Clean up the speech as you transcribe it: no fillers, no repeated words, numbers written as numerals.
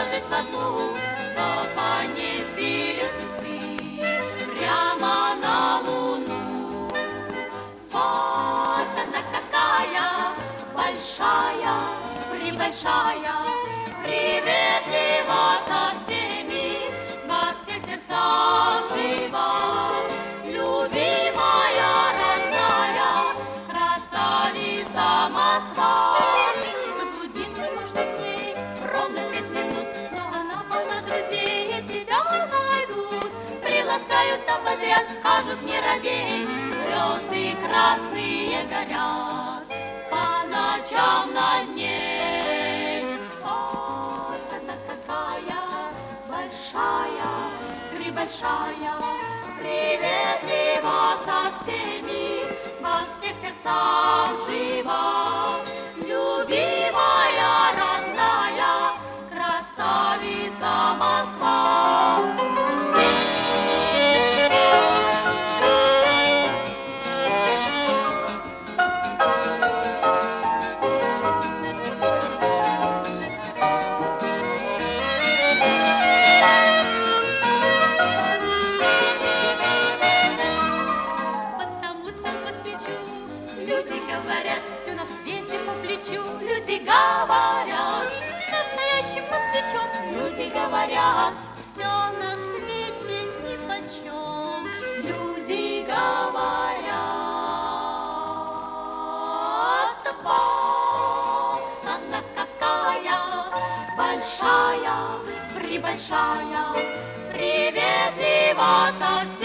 жить в одну, то по ней сберетесь вы прямо на Луну. Вот она какая большая, пребольшая, приветлива со всеми, во всех сердцах жива. Любимая, родная, красавица Москва. Заблудиться можно в ней ровно 5 минут, но она полна друзей, и тебя найдут. Приласкают там подряд, скажут не робей, звезды красные горят по ночам над ней. Вот она какая большая, пребольшая, приветлива со всеми, во всех сердцах жива. Любимая, родная, красавица Москва. Люди говорят, все на свете по плечу. Люди говорят, настоящим москвичом. Люди говорят, все на свете нипочем. Люди говорят, вот она какая большая, пребольшая, приветлива со всеми.